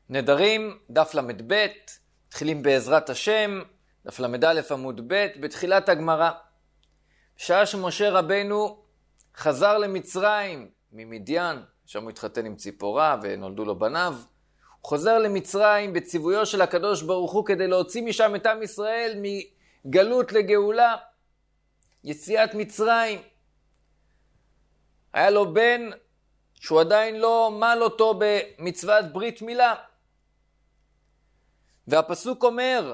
נדרים, דף למד ב', מתחילים בעזרת השם, דף למד א' עמוד ב', בתחילת הגמרא. בשעה שמשה רבנו חזר למצרים ממדיין, שם הוא התחתן עם ציפורה ונולדו לו בניו, הוא חוזר למצרים בציוויו של הקדוש ברוך הוא כדי להוציא משם את עם ישראל מגלות לגאולה, יציאת מצרים. היה לו בן שהוא עדיין לא מל אותו במצוות ברית מילה. והפסוק אומר,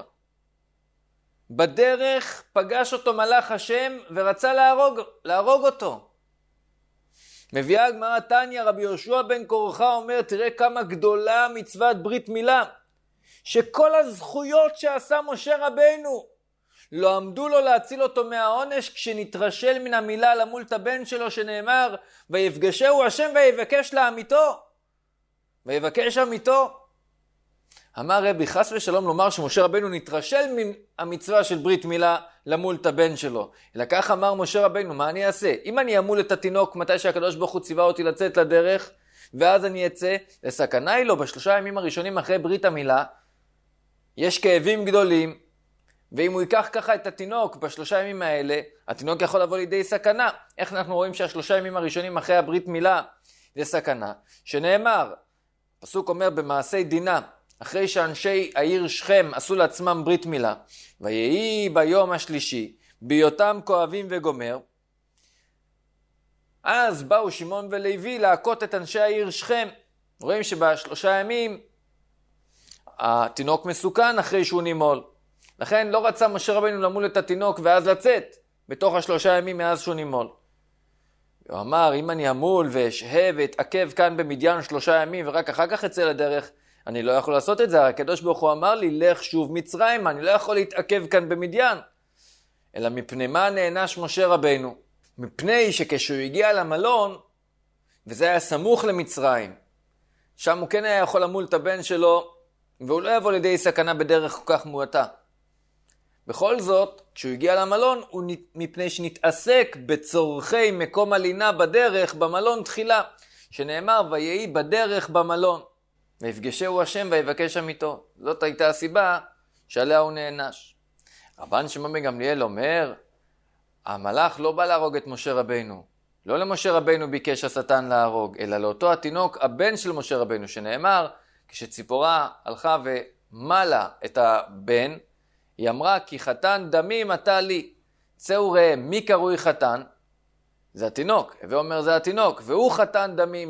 בדרך פגש אותו מלאך השם ורצה להרוג אותו. מביאה הגמרא תניא, רבי יהושע בן קורחה אומר, תראה כמה גדולה מצוות ברית מילה, שכל הזכויות שעשה משה רבנו לא עמדו לו להציל אותו מהעונש כשנתרשל מן המילה למול את הבן שלו, שנאמר ויפגשהו השם ויבקש לעמיתו, ויבקש עמיתו. אמר רבי, חס ושלום לומר שמשה רבנו נתרשל מן המצווה של ברית מילה למול את הבן שלו, אלא כך אמר משה רבנו, מה אני אעשה? אם אני אמול את התינוק מתי שהקדוש ברוך הוא ציווה אותי לצאת לדרך, ואז אני אצא, לסכנה היא לו בשלושה ימים הראשונים אחרי ברית המילה, יש כאבים גדולים, ואם הוא ייקח ככה את התינוק בשלושה ימים האלה, התינוק יכול לבוא לידי סכנה. איך אנחנו רואים שהשלושה ימים הראשונים אחרי הברית מילה זה סכנה? שנאמר, הפסוק אומר במעשי דינה, אחרי שאנשי העיר שכם עשו לעצמם ברית מילה, ויהי ביום השלישי, בהיותם כואבים וגומר, אז באו שמעון ולוי להכות את אנשי העיר שכם. רואים שבשלושה ימים התינוק מסוכן אחרי שהוא נימול. לכן לא רצה משה רבנו למול את התינוק ואז לצאת בתוך השלושה ימים מאז שהוא נימול. הוא אמר, אם אני אמול ואשהה ואתעכב כאן במדיין 3 ימים ורק אחר כך אצא לדרך, אני לא יכול לעשות את זה. הקדוש ברוך הוא אמר לי, לך שוב מצרים, אני לא יכול להתעכב כאן במדיין. אלא מפני מה נענש משה רבנו? מפני שכשהוא הגיע למלון, וזה היה סמוך למצרים, שם הוא כן היה יכול למול את הבן שלו, והוא לא יבוא לידי סכנה בדרך כל כך מועטה. בכל זאת, כשהוא הגיע למלון, הוא מפני שנתעסק בצורכי מקום הלינה בדרך, במלון תחילה, שנאמר, ויהי בדרך במלון. ויפגשהו השם ויבקש עמיתו. זאת הייתה הסיבה שעליה הוא נענש. רבן שמעון בן גמליאל אומר, המלאך לא בא להרוג את משה רבנו. לא למשה רבנו ביקש השטן להרוג, אלא לאותו התינוק, הבן של משה רבנו, שנאמר, כשציפורה הלכה ומלה את הבן, היא אמרה, כי חתן דמים אתה לי. צאו ראה, מי קרוי חתן? זה התינוק. הווה אומר זה התינוק, והוא חתן דמים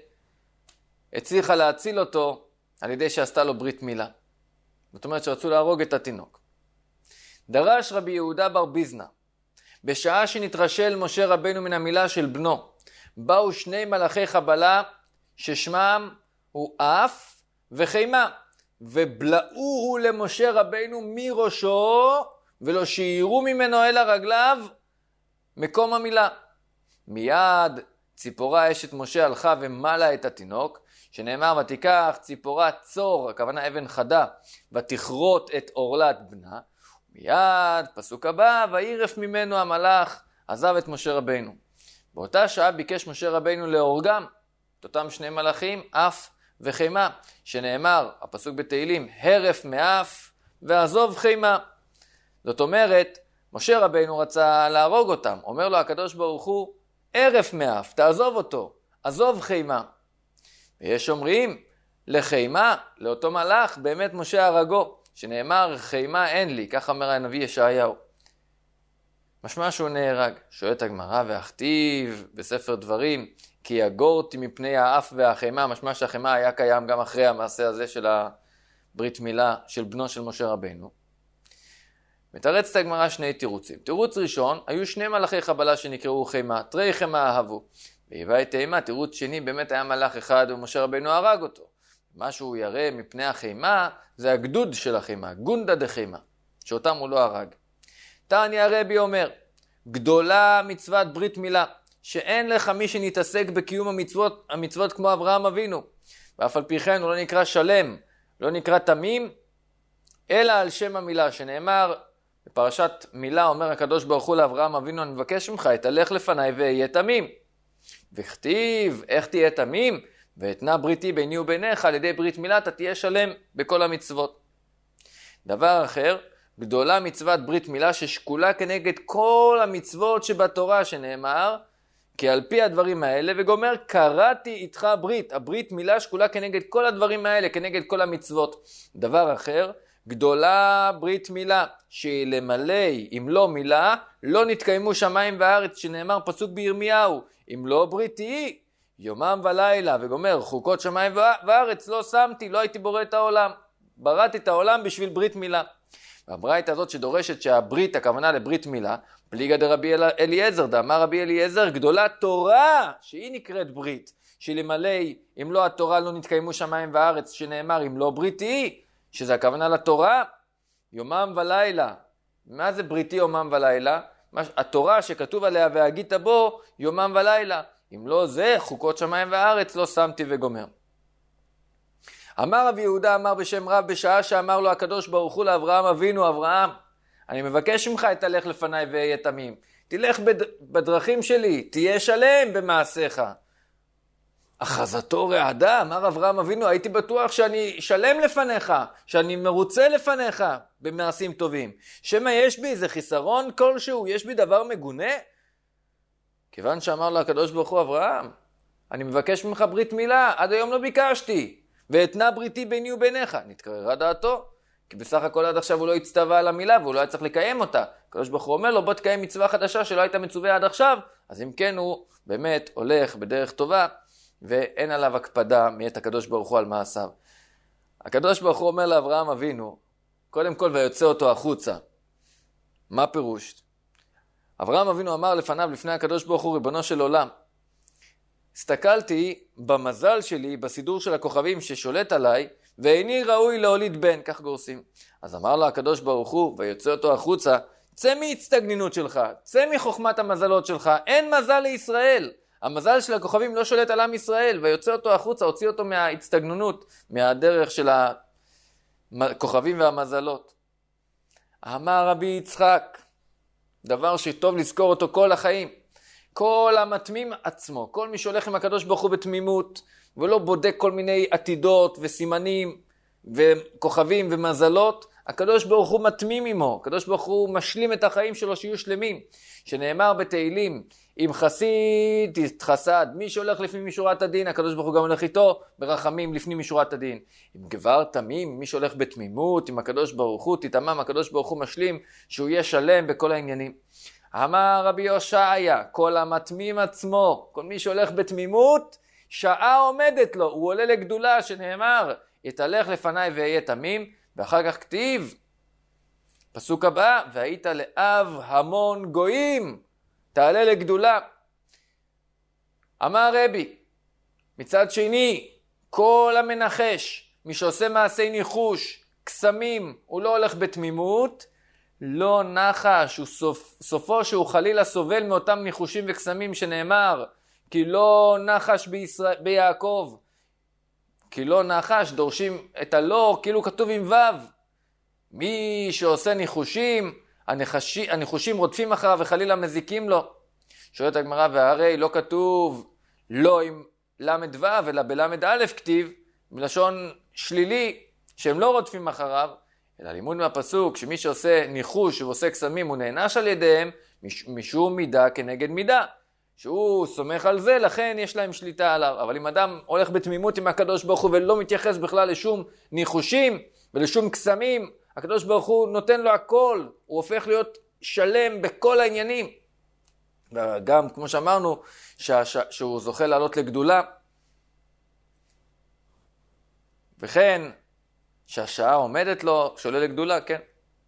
שהצליחה להציל אותו על ידי שעשתה לו ברית מילה. זאת אומרת שרצו להרוג את התינוק. דרש רבי יהודה בר ביזנא, בשעה שנתרשל משה רבנו מן המילה של בנו, באו 2 מלאכי חבלה ששמם הוא אף וחימה, ובלעוהו למשה רבנו מראשו, ולא שיערו ממנו אל הרגליו מקום המילה. מיד ציפורה אשת משה הלכה ומלה את התינוק, שנאמר, ותיקח ציפורה צור, הכוונה אבן חדה, ותכרות את אורלת בנה. מיד, פסוק הבא, וירף ממנו המלאך, עזב את משה רבנו. באותה שעה ביקש משה רבנו להורגם את אותם 2 מלאכים, אף וחימה, שנאמר, הפסוק בתהילים, הרף מאף ועזוב חימה. זאת אומרת, משה רבנו רצה להרוג אותם. אומר לו הקדוש ברוך הוא, הרף מאף, תעזוב אותו, עזוב חימה. ויש אומרים, לחימה, לאותו מלאך, באמת משה הרגו, שנאמר, חימה אין לי, כך אומר הנביא ישעיהו. משמע שהוא נהרג. שואלת הגמרא, והכתיב בספר דברים, כי יגורתי מפני האף והחימה, משמע שהחימה היה קיים גם אחרי המעשה הזה של הברית מילה של בנו של משה רבנו. מתרצת הגמרא 2 תירוצים. תירוץ ראשון, היו 2 מלאכי חבלה שנקראו חימה, תרי חימה אהבו. והיווה תימה, תירוץ שני, באמת היה מלאך אחד ומשה רבנו הרג אותו. מה שהוא ירא מפני החימה, זה הגדוד של החימה, גונדה דחימה, שאותם הוא לא הרג. תניא רבי אומר, גדולה מצוות ברית מילה, שאין לך מי שנתעסק בקיום המצוות כמו אברהם אבינו. ואף על פי כן הוא לא נקרא שלם, לא נקרא תמים, אלא על שם המילה, שנאמר בפרשת מילה, אומר הקדוש ברוך הוא לאברהם אבינו, אני מבקש ממך, תלך לפניי ואהיה תמים. וכתיב, איך תהיה תמים? ואתנה בריתי ביני וביניך, על ידי ברית מילה אתה תהיה שלם בכל המצוות. דבר אחר, גדולה מצוות ברית מילה ששקולה כנגד כל המצוות שבתורה, שנאמר, כי על פי הדברים האלה, וגומר, קראתי איתך ברית. הברית מילה שקולה כנגד כל הדברים האלה, כנגד כל המצוות. דבר אחר, גדולה ברית מילה, שהיא למלא, אם לא מילה, לא נתקיימו שמיים וארץ, שנאמר פסוק בירמיהו, אם לא בריתי, יומם ולילה, וגומר, חוקות שמיים וארץ לא שמתי, לא הייתי בורא את העולם. בראתי את העולם בשביל ברית מילה. והברייתא הזאת שדורשת שהברית, הכוונה לברית מילה, פליגא דרבי אליעזר, דאמר רבי אליעזר, גדולה תורה, שהיא נקראת ברית, שהיא למלא, אם לא התורה לא נתקיימו שמיים וארץ, שנאמר, אם לא בריתי, שזה הכוונה לתורה, יומם ולילה. מה זה בריתי יומם ולילה? התורה שכתוב עליה והגית בו, יומם ולילה. אם לא זה, חוקות שמיים וארץ, לא שמתי וגומר. אמר רבי יהודה, אמר בשם רב, בשעה שאמר לו הקדוש ברוך הוא לאברהם אבינו, אברהם, אני מבקש ממך, תלך לפניי ואהיה תמים. תלך בדרכים שלי, תהיה שלם במעשיך. אחזתו רעדה, אמר אברהם אבינו, הייתי בטוח שאני שלם לפניך, שאני מרוצה לפניך במעשים טובים. שמה יש בי איזה חיסרון כלשהו, יש בי דבר מגונה? כיוון שאמר לו הקדוש ברוך הוא, אברהם, אני מבקש ממך ברית מילה, עד היום לא ביקשתי. ואתנה בריתי ביני וביניך. נתקררה דעתו, כי בסך הכל עד עכשיו הוא לא הצטווה על המילה, והוא לא היה צריך לקיים אותה. הקדוש ברוך הוא אומר לו, בוא תקיים מצווה חדשה שלא הייתה מצווה עד עכשיו, אז אם כן הוא באמת הולך בדרך טובה, ואין עליו הקפדה מאת הקדוש ברוך הוא על מעשיו. הקדוש ברוך הוא אומר לאברהם אבינו, קודם כל ויוצא אותו החוצה. מה פירוש? אברהם אבינו אמר לפניו, לפני הקדוש ברוך הוא, ריבונו של עולם, הסתכלתי במזל שלי, בסידור של הכוכבים ששולט עליי, ואיני ראוי להוליד בן, כך גורסים. אז אמר לו הקדוש ברוך הוא, ויוצא אותו החוצה, צא מהצטגנינות שלך, צא מחוכמת המזלות שלך, אין מזל לישראל. המזל של הכוכבים לא שולט על עם ישראל, ויוצא אותו החוצה, הוציא אותו מההצטגננות, מהדרך של הכוכבים והמזלות. אמר רבי יצחק, דבר שטוב לזכור אותו כל החיים, כל המתמים עצמו, כל מי שהולך עם הקדוש ברוך הוא בתמימות, ולא בודק כל מיני עתידות וסימנים וכוכבים ומזלות, הקדוש ברוך הוא מתמים עמו, הקדוש ברוך הוא משלים את החיים שלו שיהיו שלמים, שנאמר בתהילים, אם חסיד תתחסד, מי שהולך לפנים משורת הדין, הקדוש ברוך הוא גם הולך איתו ברחמים לפנים משורת הדין. אם גבר תמים, מי שהולך בתמימות עם הקדוש ברוך הוא, תתמם, הקדוש ברוך הוא משלים שהוא יהיה שלם בכל העניינים. אמר רבי הושעיה, כל המתמים עצמו, כל מי שהולך בתמימות, שעה עומדת לו, הוא עולה לגדולה, שנאמר, יתהלך לפניי ואהיה תמים, ואחר כך כתיב, פסוק הבא, והיית לאב המון גויים, תעלה לגדולה. אמר רבי, מצד שני, כל המנחש, מי שעושה מעשי ניחוש, קסמים, הוא לא הולך בתמימות, לא נחש, סופו שהוא חלילה סובל מאותם ניחושים וקסמים שנאמר, כי לא נחש ביעקב, כי לא נחש, דורשים את הלא, כאילו כתוב עם וו. מי שעושה ניחושים, הניחושים רודפים אחריו וחלילה מזיקים לו. שואלת הגמרא, והרי לא כתוב לא עם למד וו, אלא בלמד א' כתיב, מלשון שלילי, שהם לא רודפים אחריו, אלא לימוד מהפסוק, שמי שעושה ניחוש ועושה קסמים, הוא נענש על ידיהם, משום מידה כנגד מידה. שהוא סומך על זה, לכן יש להם שליטה עליו. אבל אם אדם הולך בתמימות עם הקדוש ברוך הוא, ולא מתייחס בכלל לשום ניחושים ולשום קסמים, הקדוש ברוך הוא נותן לו הכל, הוא הופך להיות שלם בכל העניינים. וגם, כמו שאמרנו, שהוא זוכה לעלות לגדולה. וכן, שהשעה עומדת לו, שעולה לגדולה, כן.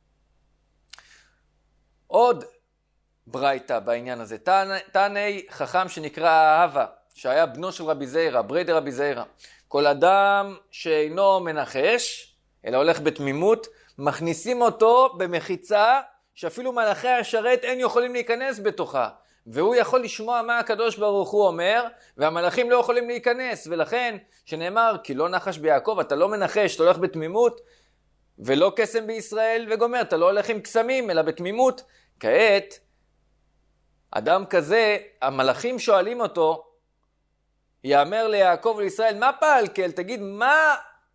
עוד ברייתא בעניין הזה. תעני חכם שנקרא אהבה, שהיה בנו של רבי זיירא, בריידר רבי זיירא. כל אדם שאינו מנחש, אלא הולך בתמימות, מכניסים אותו במחיצה, שאפילו מלאכי השרת אין יכולים להיכנס בתוכה. והוא יכול לשמוע מה הקדוש ברוך הוא אומר, והמלאכים לא יכולים להיכנס. ולכן, שנאמר, כי לא נחש ביעקב, אתה לא מנחש, אתה הולך בתמימות, ולא קסם בישראל, וגומר, אתה לא הולך עם קסמים, אלא בתמימות. כעת, אדם כזה, המלאכים שואלים אותו, יאמר ליעקב ולישראל, מה פעלקל? תגיד, מה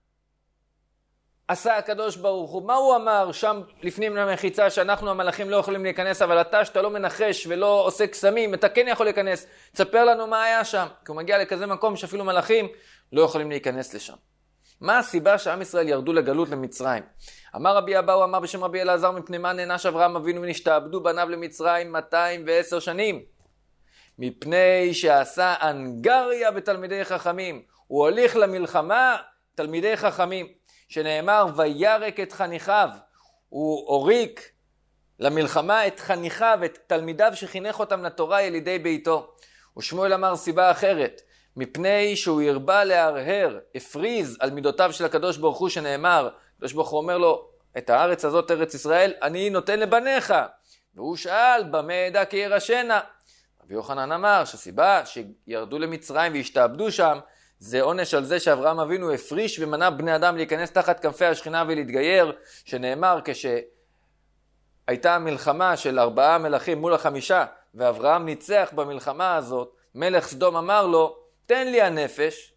עשה הקדוש ברוך הוא? מה הוא אמר שם לפנים למחיצה שאנחנו המלאכים לא יכולים להיכנס, אבל אתה שאתה לא מנחש ולא עושה קסמים, אתה כן יכול להיכנס. תספר לנו מה היה שם. כי הוא מגיע לכזה מקום שאפילו מלאכים לא יכולים להיכנס לשם. מה הסיבה שעם ישראל ירדו לגלות למצרים? אמר רבי אבאו, אמר בשם רבי אלעזר, מפני מה נענש אברהם אבינו ונשתעבדו בניו למצרים 210 שנים? מפני שעשה אנגריה בתלמידי חכמים. הוא הוליך למלחמה תלמידי חכמים, שנאמר וירק את חניכיו. הוא הוריק למלחמה את חניכיו, את תלמידיו שחינך אותם לתורה ילידי ביתו. ושמואל אמר סיבה אחרת, מפני שהוא הרבה להרהר, הפריז על מידותיו של הקדוש ברוך הוא, שנאמר, הקדוש ברוך הוא אומר לו, את הארץ הזאת, ארץ ישראל, אני נותן לבניך. והוא שאל, במה אדע כי ירשנה? רבי יוחנן אמר שהסיבה שירדו למצרים והשתעבדו שם, זה עונש על זה שאברהם אבינו הפריש ומנע בני אדם להיכנס תחת כנפי השכינה ולהתגייר, שנאמר כשהייתה מלחמה של 4 מלכים מול 5, ואברהם ניצח במלחמה הזאת, מלך סדום אמר לו, תן לי הנפש,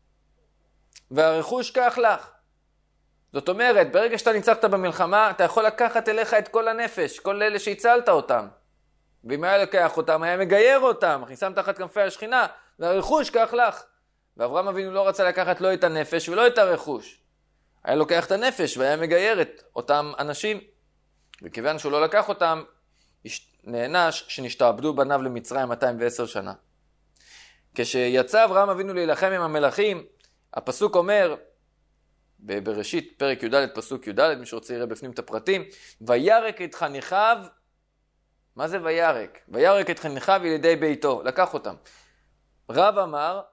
והרכוש קח לך. זאת אומרת, ברגע שאתה ניצחת במלחמה, אתה יכול לקחת אליך את כל הנפש, כל אלה שהצלת אותם. ואם היה לקח אותם, היה מגייר אותם, מכניסם תחת כנפי השכינה, והרכוש קח לך. ואברהם אבינו לא רצה לקחת לא את הנפש ולא את הרכוש. היה לוקח את הנפש והיה מגייר את אותם אנשים. וכיוון שהוא לא לקח אותם, נענש שנשתעבדו בניו למצרים 210 שנה. כשיצא אברהם אבינו להילחם עם המלכים, הפסוק אומר, בראשית פרק י"ד פסוק י"ד, מי שרוצה יראה בפנים את הפרטים, וירק את חניכיו, מה זה וירק? וירק את חניכיו ילידי ביתו, לקח אותם. רב אמר,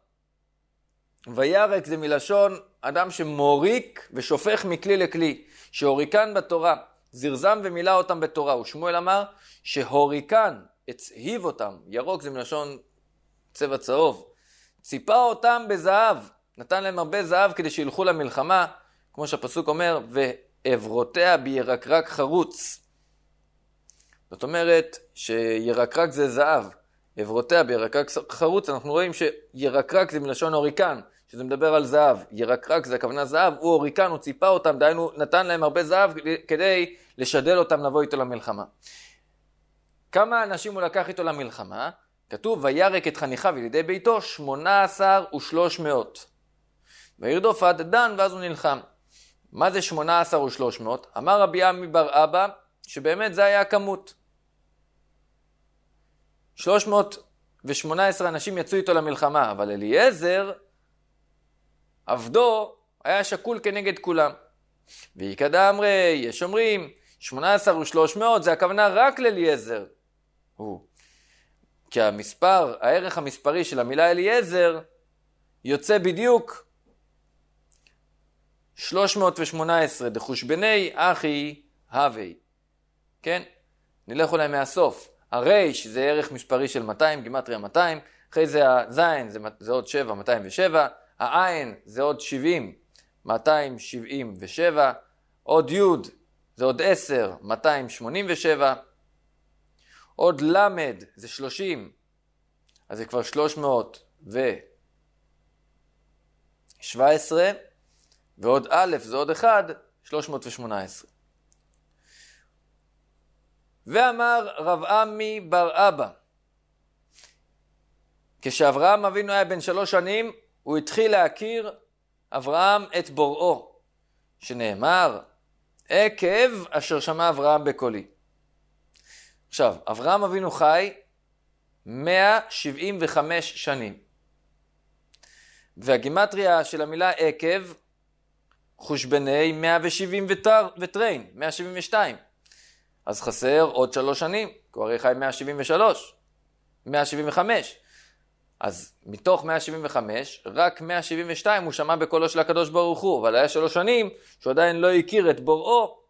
וירק זה מלשון אדם שמוריק ושופך מכלי לכלי, שהוריקן בתורה, זרזם ומילא אותם בתורה. ושמואל אמר שהוריקן, הצהיב אותם, ירוק זה מלשון צבע צהוב, ציפה אותם בזהב, נתן להם הרבה זהב כדי שילכו למלחמה, כמו שהפסוק אומר, ועברותיה בירקרק חרוץ. זאת אומרת שירקרק זה זהב, עברותיה בירקרק חרוץ, אנחנו רואים שירקרק זה מלשון הוריקן, שזה מדבר על זהב. ירקרק זה הכוונה זהב, הוא הוריקן, הוא ציפה אותם, דהיינו נתן להם הרבה זהב כדי לשדל אותם לבוא איתו למלחמה. כמה אנשים הוא לקח איתו למלחמה? כתוב, וירק את חניכיו ילידי ביתו 18,300. וירדוף עד דן, ואז הוא נלחם. מה זה 18,300? אמר רבי עמי בר אבא, שבאמת זה היה הכמות. 318 אנשים יצאו איתו למלחמה, אבל אליעזר, עבדו, היה שקול כנגד כולם. ויקדא אמרי, יש אומרים, 18,300 זה הכוונה רק לאליעזר. כי המספר, הערך המספרי של המילה אליעזר, יוצא בדיוק 318, דחושבני אחי הווי. כן? נלך אולי מהסוף. הרייש זה ערך מספרי של 200, גימטריה 200, אחרי זה הזין זה עוד 7, 207, העין זה עוד 70, 277, עוד י' זה עוד 10, 287, עוד למד זה 30, אז זה כבר 317, ועוד א' זה עוד 1, 318. ואמר רב עמי בר אבא, כשאברהם אבינו היה בן 3 שנים, הוא התחיל להכיר אברהם את בוראו, שנאמר, עקב אשר שמע אברהם בקולי. עכשיו, אברהם אבינו חי 175 שנים. והגימטריה של המילה עקב, חושבני 170 וטרין, 172. אז חסר עוד 3 שנים, כי הוא הרי חי 175. אז מתוך 175, רק 172 הוא שמע בקולו של הקדוש ברוך הוא, אבל היה 3 שנים שהוא עדיין לא הכיר את בוראו.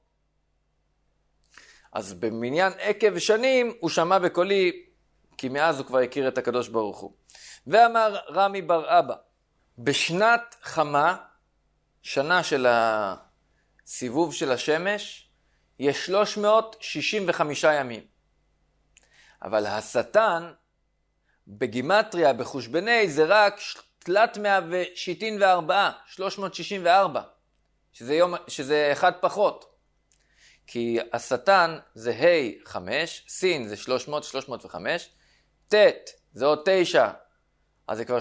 אז במניין עקב שנים הוא שמע בקולי, כי מאז הוא כבר הכיר את הקדוש ברוך הוא. ואמר רמי בר אבא, בשנת חמה, שנה של הסיבוב של השמש, יש 365 ימים. אבל השטן, בגימטריה, בחושבני, זה רק תלת 174, 364, שזה אחד פחות. כי השטן זה ה' 5, סין זה 300, 305, ת' זה עוד 9, אז זה כבר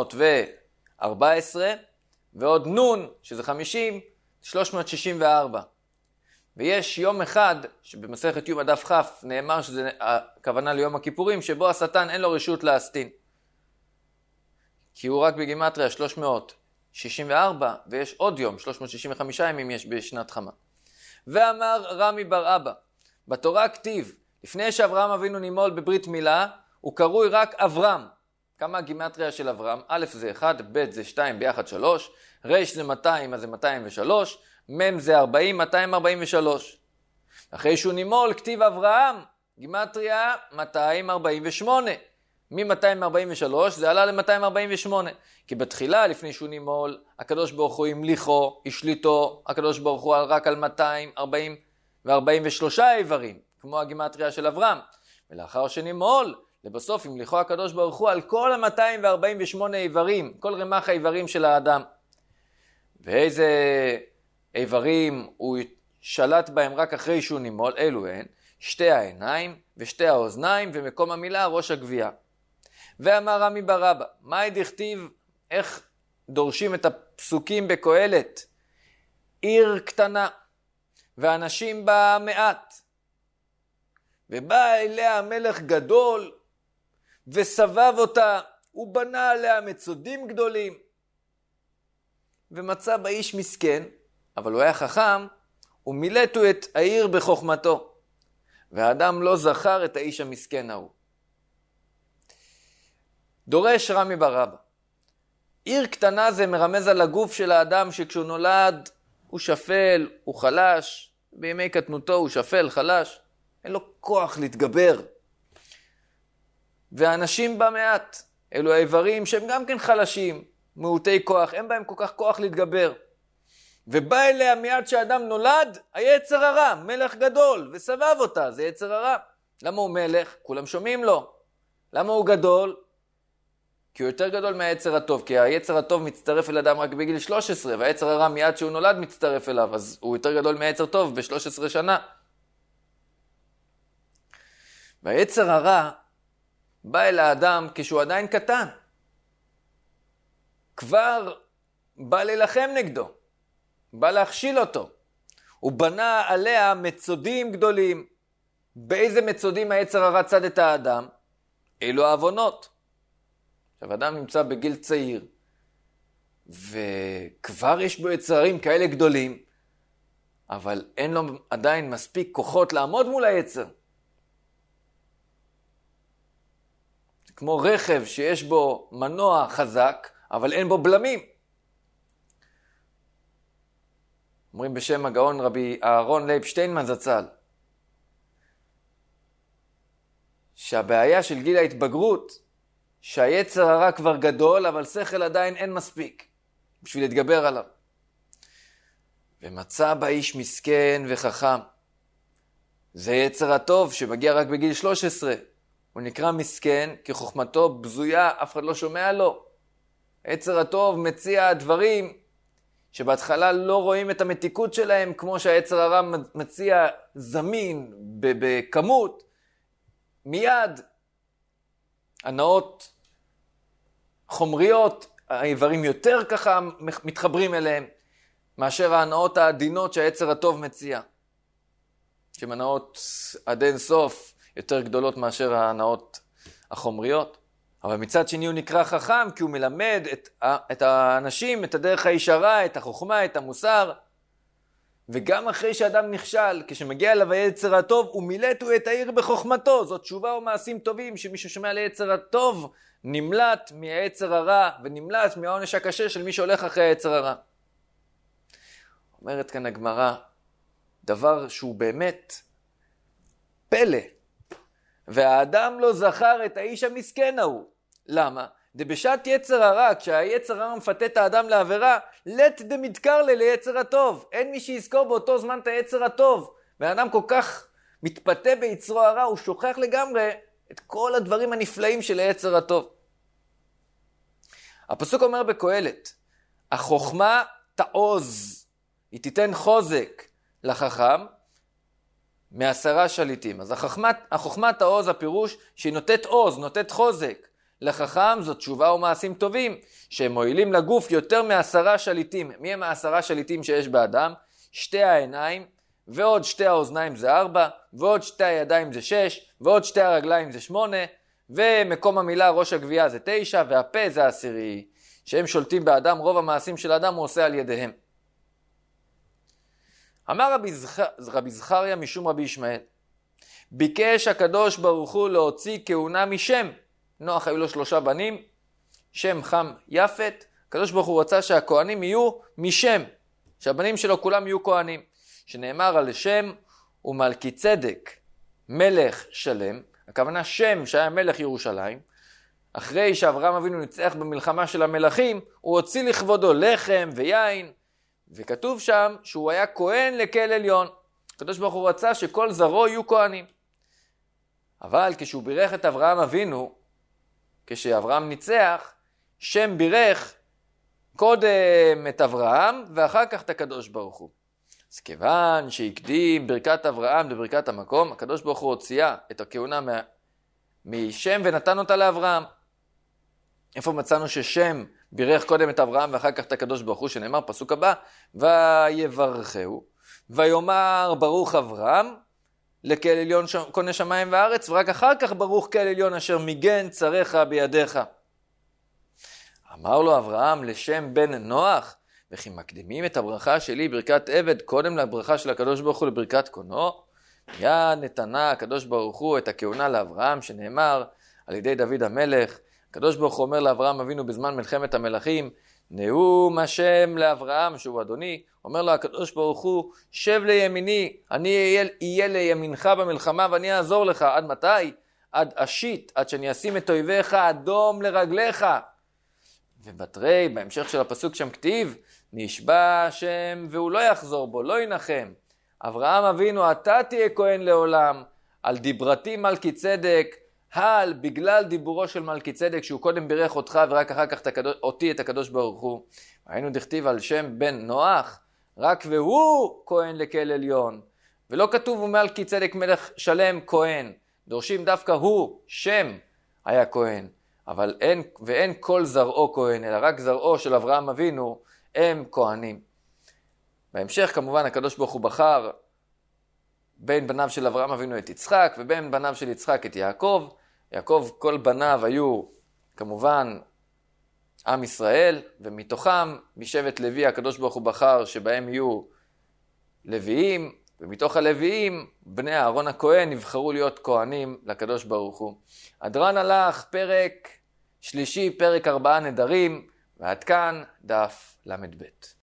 314, ועוד נון, שזה 50, 364. ויש יום אחד, שבמסכת יום הדף כ' נאמר שזה הכוונה ליום הכיפורים, שבו השטן אין לו רשות להסטין. כי הוא רק בגימטריה 364, ויש עוד יום, 365 ימים יש בשנת חמה. ואמר רמי בר אבא, בתורה כתיב, לפני שאברהם אבינו נימול בברית מילה, הוא קרוי רק אברהם. כמה הגימטריה של אברהם? א' זה 1, ב' זה 2, ביחד 3, ר' זה 200, אז זה 203, מ' זה 40, 243. אחרי שהוא נימול, כתיב אברהם, גימטריה 248. מ-243 זה עלה ל-248. כי בתחילה, לפני שהוא נימול, הקדוש ברוך הוא המליכו, השליטו, הקדוש ברוך הוא רק על 243 איברים, כמו הגימטריה של אברהם. ולאחר שנימול, לבסוף המליכו הקדוש ברוך הוא על כל ה-248 איברים, כל רמ"ח האיברים של האדם. ואיזה איברים הוא שלט בהם רק אחרי שהוא נימול, אלו הן, שתי העיניים ושתי האוזניים ומקום המילה ראש הגבייה. ואמר רמי בר אבא, מה דכתיב, איך דורשים את הפסוקים בקהלת? עיר קטנה ואנשים בה מעט, ובא אליה מלך גדול וסבב אותה, הוא בנה עליה מצודים גדולים, ומצא באיש מסכן, אבל הוא היה חכם, ומילאתו את העיר בחוכמתו, והאדם לא זכר את האיש המסכן ההוא. דורש רמי בר אבא, עיר קטנה זה מרמז על הגוף של האדם, שכשהוא נולד הוא שפל, הוא חלש, בימי קטנותו הוא שפל, חלש, אין לו כוח להתגבר. והאנשים בה מעט, אלו האיברים שהם גם כן חלשים, מעוטי כוח, אין בהם כל כך כוח להתגבר. ובא אליה מיד שהאדם נולד, היצר הרע, מלך גדול, וסבב אותה, זה יצר הרע. למה הוא מלך? כולם שומעים לו. למה הוא גדול? כי הוא יותר גדול מהיצר הטוב, כי היצר הטוב מצטרף אל אדם רק בגיל 13, והיצר הרע מיד שהוא נולד מצטרף אליו, אז הוא יותר גדול מהיצר טוב ב-13 שנה. והיצר הרע בא אל האדם כשהוא עדיין קטן. כבר בא ללחם נגדו, בא להכשיל אותו. הוא בנה עליה מצודים גדולים. באיזה מצודים היצר הרע צד את האדם? אלו העוונות. עכשיו, אדם נמצא בגיל צעיר, וכבר יש בו יצרים כאלה גדולים, אבל אין לו עדיין מספיק כוחות לעמוד מול היצר. כמו רכב שיש בו מנוע חזק, אבל אין בו בלמים. אומרים בשם הגאון רבי אהרון לייב שטיינמן זצ"ל, שהבעיה של גיל ההתבגרות, שהיצר הרע כבר גדול, אבל שכל עדיין אין מספיק בשביל להתגבר עליו. ומצא באיש מסכן וחכם. זה יצר הטוב שמגיע רק בגיל 13. הוא נקרא מסכן כי חוכמתו בזויה, אף אחד לא שומע לו. יצר הטוב מציע דברים שבהתחלה לא רואים את המתיקות שלהם, כמו שהיצר הרע מציע זמין בכמות, מיד הנאות חומריות, האיברים יותר ככה מתחברים אליהם, מאשר ההנאות העדינות שהיצר הטוב מציע. שהן הנאות עד אין סוף יותר גדולות מאשר ההנאות החומריות. אבל מצד שני הוא נקרא חכם, כי הוא מלמד את האנשים, את הדרך הישרה, את החוכמה, את המוסר. וגם אחרי שאדם נכשל, כשמגיע אליו היצר הטוב, הוא מילאתו את העיר בחוכמתו. זאת תשובה ומעשים טובים, שמישהו שומע ליצר הטוב, נמלט מהיצר הרע, ונמלט מהעונש הקשה של מי שהולך אחרי היצר הרע. אומרת כאן הגמרא, דבר שהוא באמת פלא. והאדם לא זכר את האיש המסכן ההוא. למה? דבשעת יצר הרע, כשהיצר הרע מפתה את האדם לעבירה, לת דמדקר ליצר הטוב. אין מי שיזכור באותו זמן את היצר הטוב. והאדם כל כך מתפתה ביצרו הרע, הוא שוכח לגמרי את כל הדברים הנפלאים של היצר הטוב. הפסוק אומר בקהלת, החוכמה תעוז, היא תיתן חוזק לחכם מ10 שליטים. אז החוכמה תעוז, הפירוש שהיא נותנת עוז, נותנת חוזק. לחכם זאת תשובה ומעשים טובים, שהם מועילים לגוף יותר מ10 שליטים. מי הם 10 שליטים שיש באדם? 2 העיניים, ועוד 2 האוזניים זה 4, ועוד 2 הידיים זה 6, ועוד 2 הרגליים זה 8, ומקום המילה ראש הגבייה זה 9, והפה זה 10, שהם שולטים באדם, רוב המעשים של האדם הוא עושה על ידיהם. אמר רבי זכריה משום רבי ישמעאל, ביקש הקדוש ברוך הוא להוציא כהונה משם. נוח היו לו 3 בנים, שם חם יפת. הקדוש ברוך הוא רצה שהכהנים יהיו משם, שהבנים שלו כולם יהיו כהנים, שנאמר על שם ומלכי צדק מלך שלם. הכוונה שם שהיה מלך ירושלים, אחרי שאברהם אבינו ניצח במלחמה של המלכים, הוא הוציא לכבודו לחם ויין, וכתוב שם שהוא היה כהן לכל עליון. הקדוש ברוך הוא רצה שכל זרעו יהיו כהנים. אבל כשהוא בירך את אברהם אבינו, כשאברהם ניצח, שם בירך קודם את אברהם ואחר כך את הקדוש ברוך הוא. אז כיוון שהקדים ברכת אברהם לברכת המקום, הקדוש ברוך הוא הוציאה את הכהונה משם ונתן אותה לאברהם. איפה מצאנו ששם בירך קודם את אברהם ואחר כך את הקדוש ברוך הוא, שנאמר פסוק הבא, ויברכהו, ויאמר ברוך אברהם, לכל עליון קונה שמיים וארץ, ורק אחר כך ברוך כל עליון אשר מיגן צריך בידיך. אמר לו אברהם לשם בן נוח, וכי מקדימים את הברכה שלי ברכת עבד קודם לברכה של הקדוש ברוך הוא לברכת קונו. מיד נתנה הקדוש ברוך הוא את הכהונה לאברהם, שנאמר על ידי דוד המלך. הקדוש ברוך הוא אומר לאברהם אבינו בזמן מלחמת המלכים, נאום השם לאברהם שהוא אדוני, אומר לו הקדוש ברוך הוא, שב לימיני, אני אהיה לימינך במלחמה ואני אעזור לך. עד מתי? עד אשית, עד שאני אשים את אויביך אדום לרגליך. ובתרי, בהמשך של הפסוק שם כתיב, נשבע השם והוא לא יחזור בו, לא ינחם. אברהם אבינו, אתה תהיה כהן לעולם, על דיברתי מלכי צדק, בגלל דיבורו של מלכי צדק, שהוא קודם בירך אותך ורק אחר כך אותי את הקדוש ברוך הוא. היינו דכתיב על שם בן נוח, רק והוא כהן לכל עליון. ולא כתוב הוא מלכי צדק מלך שלם כהן. דורשים דווקא הוא, שם, היה כהן. אבל אין כל זרעו כהן, אלא רק זרעו של אברהם אבינו הם כהנים. בהמשך כמובן הקדוש ברוך הוא בחר בין בניו של אברהם אבינו את יצחק, ובין בניו של יצחק את יעקב. יעקב כל בניו היו כמובן עם ישראל, ומתוכם משבט לוי הקדוש ברוך הוא בחר שבהם יהיו לוויים, ומתוך הלוויים בני אהרון הכהן נבחרו להיות כהנים לקדוש ברוך הוא. הדרן הלך פרק שלישי, פרק 4 נדרים, ועד כאן דף למד ב'.